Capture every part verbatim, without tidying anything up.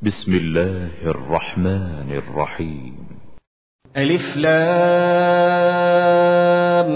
بسم الله الرحمن الرحيم. ألف لام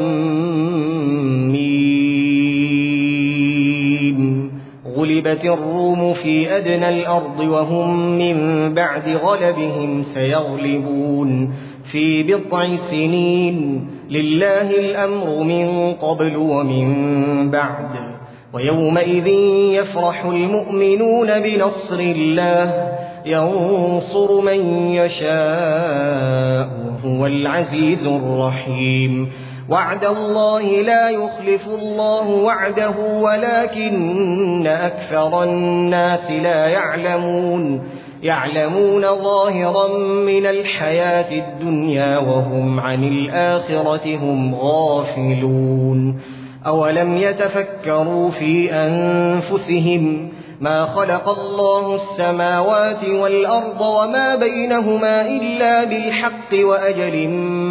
ميم. غلبت الروم في أدنى الأرض وهم من بعد غلبهم سيغلبون في بضع سنين. لله الأمر من قبل ومن بعد. ويومئذ يفرح المؤمنون بنصر الله ينصر من يشاء وهو العزيز الرحيم. وعد الله لا يخلف الله وعده ولكن أكثر الناس لا يعلمون يعلمون ظاهرا من الحياة الدنيا وهم عن الآخرة هم غافلون. أولم يتفكروا في أنفسهم ما خلق الله السماوات والأرض وما بينهما إلا بالحق وأجل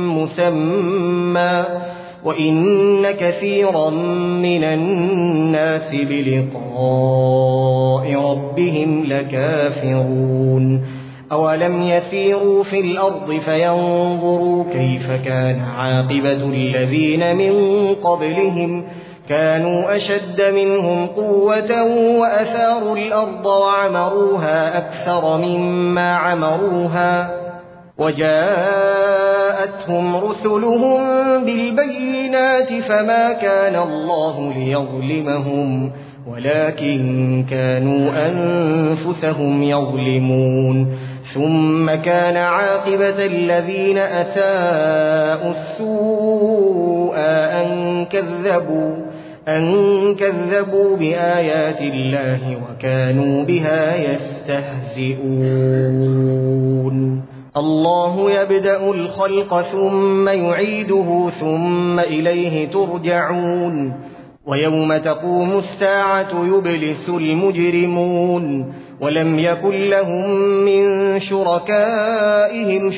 مسمى وإن كثيرا من الناس بلقاء ربهم لكافرون. أولم يسيروا في الأرض فينظروا كيف كان عاقبة الذين من قبلهم كانوا أشد منهم قوة وأثاروا الأرض وعمروها أكثر مما عمروها وجاءتهم رسلهم بالبينات فما كان الله ليظلمهم ولكن كانوا أنفسهم يظلمون. ثم كان عاقبة الذين أساءوا السوء أن كذبوا أن كذبوا بآيات الله وكانوا بها يستهزئون. الله يبدأ الخلق ثم يعيده ثم إليه ترجعون. ويوم تقوم الساعة يبلس المجرمون ولم يكن لهم من شركائهم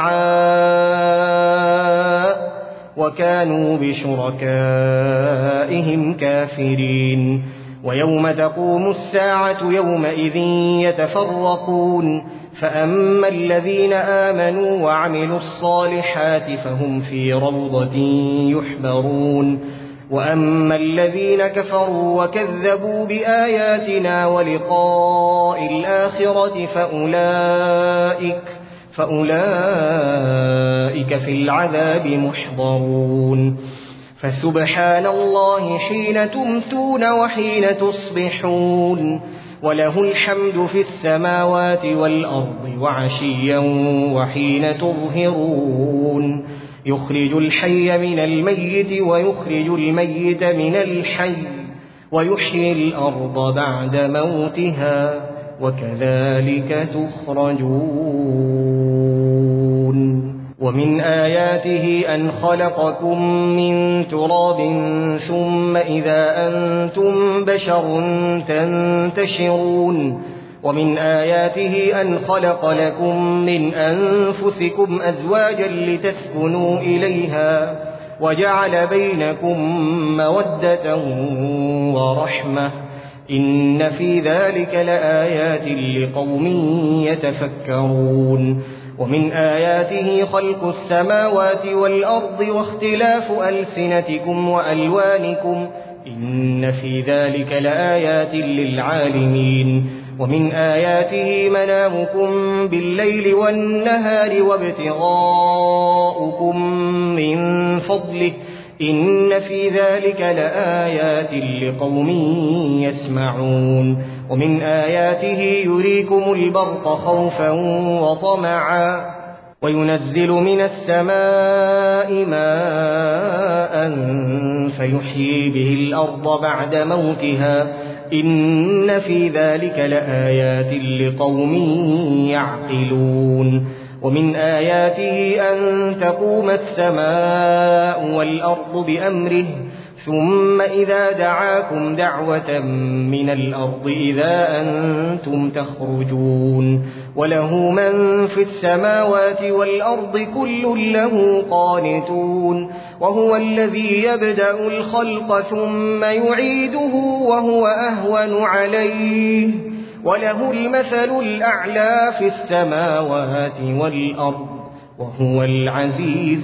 شفعاء وكانوا بشركائهم كافرين. ويوم تقوم الساعة يومئذ يتفرقون فأما الذين آمنوا وعملوا الصالحات فهم في روضة يحبرون وأما الذين كفروا وكذبوا بآياتنا ولقاء الآخرة فأولئك, فأولئك في العذاب محضرون. فسبحان الله حين تمسون وحين تصبحون وله الحمد في السماوات والأرض وعشيا وحين تظهرون. يخرج الحي من الميت ويخرج الميت من الحي ويحيي الأرض بعد موتها وكذلك تخرجون. ومن آياته أن خلقكم من تراب ثم إذا أنتم بشر تنتشرون. ومن آياته أن خلق لكم من أنفسكم أزواجا لتسكنوا إليها وجعل بينكم مودة ورحمة إن في ذلك لآيات لقوم يتفكرون. ومن آياته خلق السماوات والأرض واختلاف ألسنتكم وألوانكم إن في ذلك لآيات للعالمين. ومن آياته منامكم بالليل والنهار وابتغاؤكم من فضله إن في ذلك لآيات لقوم يسمعون. ومن آياته يريكم البرق خوفا وطمعا وينزل من السماء ماء فيحيي به الأرض بعد موتها إن في ذلك لآيات لقوم يعقلون. ومن آياته أن تقوم السماء والأرض بأمره ثم إذا دعاكم دعوة من الأرض إذا أنتم تخرجون. وله من في السماوات والأرض كل له قانتون. وهو الذي يبدأ الخلق ثم يعيده وهو أهون عليه وله المثل الأعلى في السماوات والأرض وهو العزيز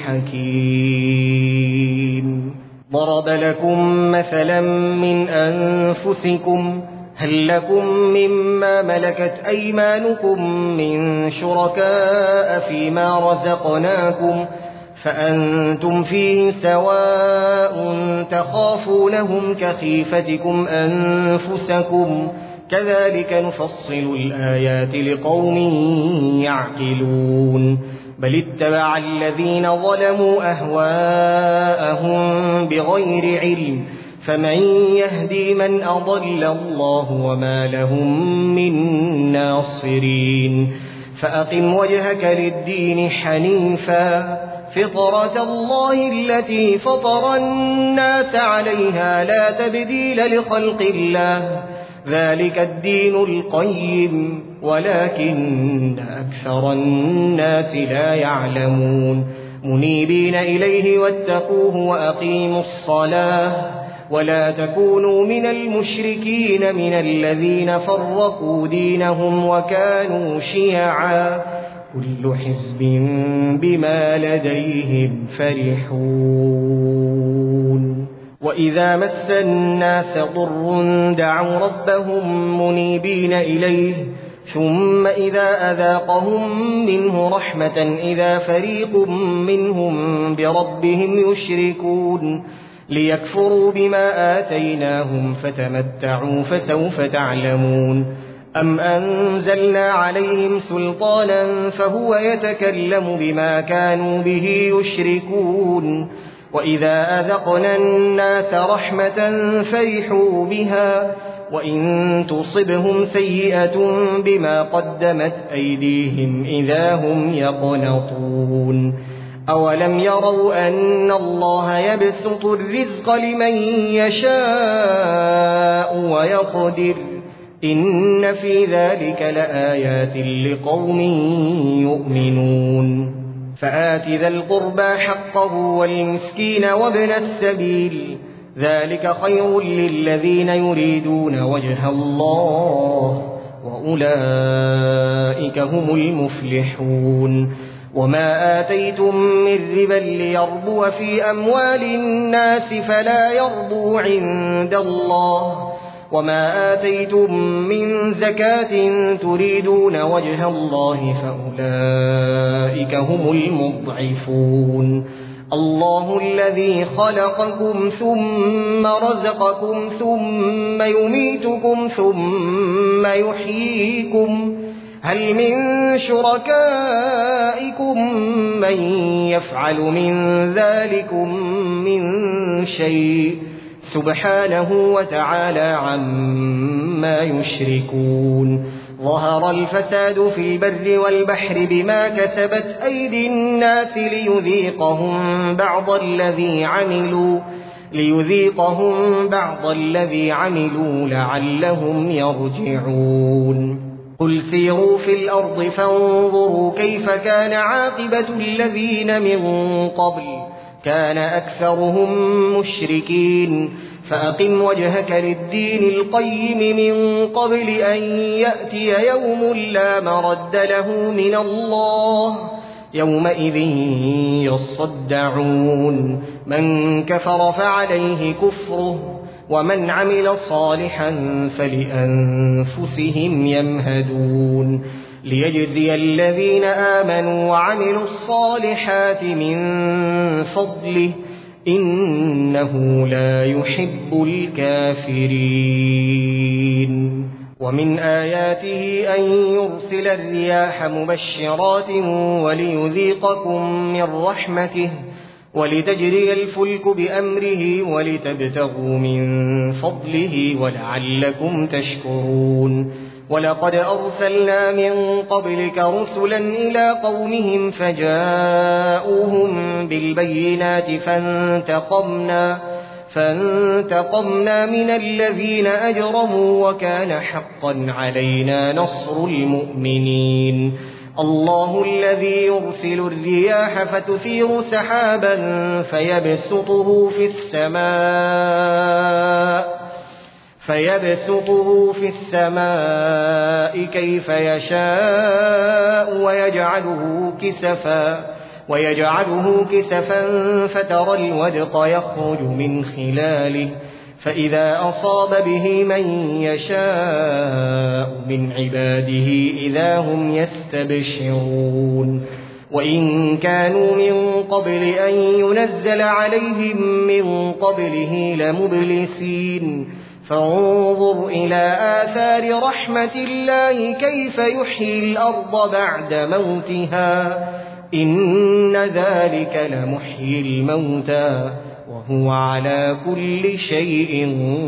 الحكيم. ضرب لكم مثلا من أنفسكم هل لكم مما ملكت أيمانكم من شركاء فيما رزقناكم فأنتم فيه سواء تخافونهم كخيفتكم أنفسكم كذلك نفصل الآيات لقوم يعقلون. بل اتبع الذين ظلموا أهواءهم بغير علم فمن يهدي من أضل الله وما لهم من ناصرين. فأقم وجهك للدين حنيفا فطرة الله التي فطر الناس عليها لا تبديل لخلق الله ذلك الدين القيم ولكن أكثر الناس لا يعلمون. منيبين إليه واتقوه وأقيموا الصلاة ولا تكونوا من المشركين من الذين فرقوا دينهم وكانوا شيعا كل حزب بما لديهم فرحون. وإذا مس الناس ضر دعوا ربهم منيبين إليه ثم إذا أذاقهم منه رحمة إذا فريق منهم بربهم يشركون ليكفروا بما آتيناهم فتمتعوا فسوف تعلمون. أم أنزلنا عليهم سلطانا فهو يتكلم بما كانوا به يشركون. وإذا أذقنا الناس رحمة فرحوا بها وإن تصبهم سيئة بما قدمت أيديهم إذا هم يقنطون. أولم يروا أن الله يبسط الرزق لمن يشاء ويقدر إن في ذلك لآيات لقوم يؤمنون. فآت ذا القربى حقه والمسكين وابن السبيل ذلك خير للذين يريدون وجه الله وأولئك هم المفلحون. وما آتيتم من ربا ليربو في أموال الناس فلا يربو عند الله وما آتيتم من زكاة تريدون وجه الله فأولئك هم المضعفون. الله الذي خلقكم ثم رزقكم ثم يميتكم ثم يحييكم هل من شركائكم من يفعل من ذلكم من شيء سبحانه وتعالى عما يشركون. ظهر الفساد في البر والبحر بما كسبت أيدي الناس ليذيقهم بعض الذي عملوا ليذيقهم بعض الذي عملوا لعلهم يرجعون. قل سيروا في الأرض فانظروا كيف كان عاقبة الذين من قبل كان أكثرهم مشركين. فأقم وجهك للدين القيم من قبل أن يأتي يوم لا مرد له من الله يومئذ يصدعون. من كفر فعليه كفره ومن عمل صالحا فلأنفسهم يمهدون. ليجزي الذين آمنوا وعملوا الصالحات من فضله إنه لا يحب الكافرين. ومن آياته أن يرسل الرياح مبشرات وليذيقكم من رحمته ولتجري الفلك بأمره ولتبتغوا من فضله ولعلكم تشكرون. ولقد أرسلنا من قبلك رسلا إلى قومهم فجاءوهم بالبينات فانتقمنا فانتقمنا من الذين أجرموا وكان حقا علينا نصر المؤمنين. الله الذي يرسل الرياح فتثير سحابا فيبسطه في السماء فيبسطه في السماء كيف يشاء ويجعله كسفا ويجعله كسفا فترى الودق يخرج من خلاله فإذا أصاب به من يشاء من عباده إذا هم يستبشرون وإن كانوا من قبل أن ينزل عليهم من قبله لمبلسين فانظر إلى آثار رحمة الله كيف يحيي الأرض بعد موتها إن ذلك لمحيي الموتى وهو على كل شيء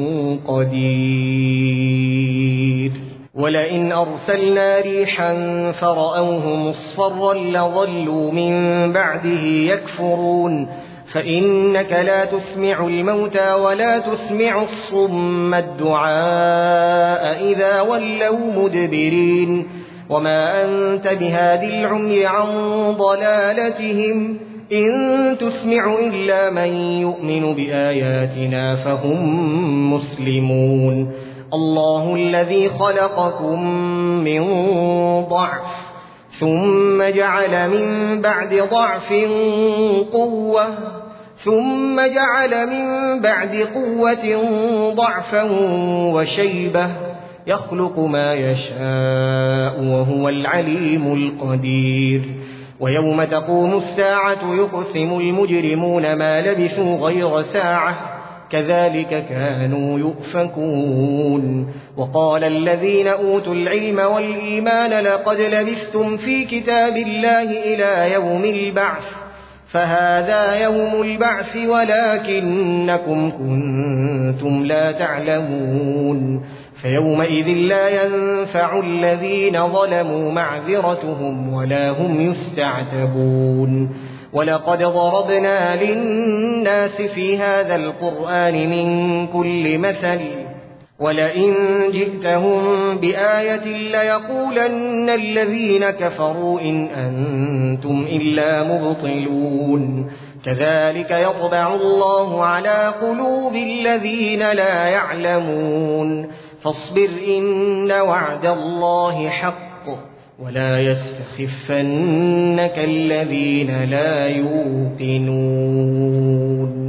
قدير ولئن أرسلنا ريحا فرأوه مصفرا لظلوا من بعده يكفرون فإنك لا تسمع الموتى ولا تسمع الصم الدعاء إذا ولوا مدبرين وما أنت بهاد العمي عن ضلالتهم إن تسمع إلا من يؤمن بآياتنا فهم مسلمون الله الذي خلقكم من ضعف ثم جعل من بعد ضعف قوة ثم جعل من بعد قوة ضعفا وشيبة يخلق ما يشاء وهو العليم القدير ويوم تقوم الساعة يقسم المجرمون ما لبثوا غير ساعة كذلك كانوا يؤفكون وقال الذين أوتوا العلم والإيمان لقد لبثتم في كتاب الله إلى يوم البعث فهذا يوم البعث ولكنكم كنتم لا تعلمون فيومئذ لا ينفع الذين ظلموا معذرتهم ولا هم يستعتبون ولقد ضربنا للناس في هذا القرآن من كل مثل ولئن جئتهم بآية ليقولن الذين كفروا إن أنتم إلا مبطلون كذلك يطبع الله على قلوب الذين لا يعلمون فاصبر إن وعد الله حق ولا يستخفنك الذين لا يوقنون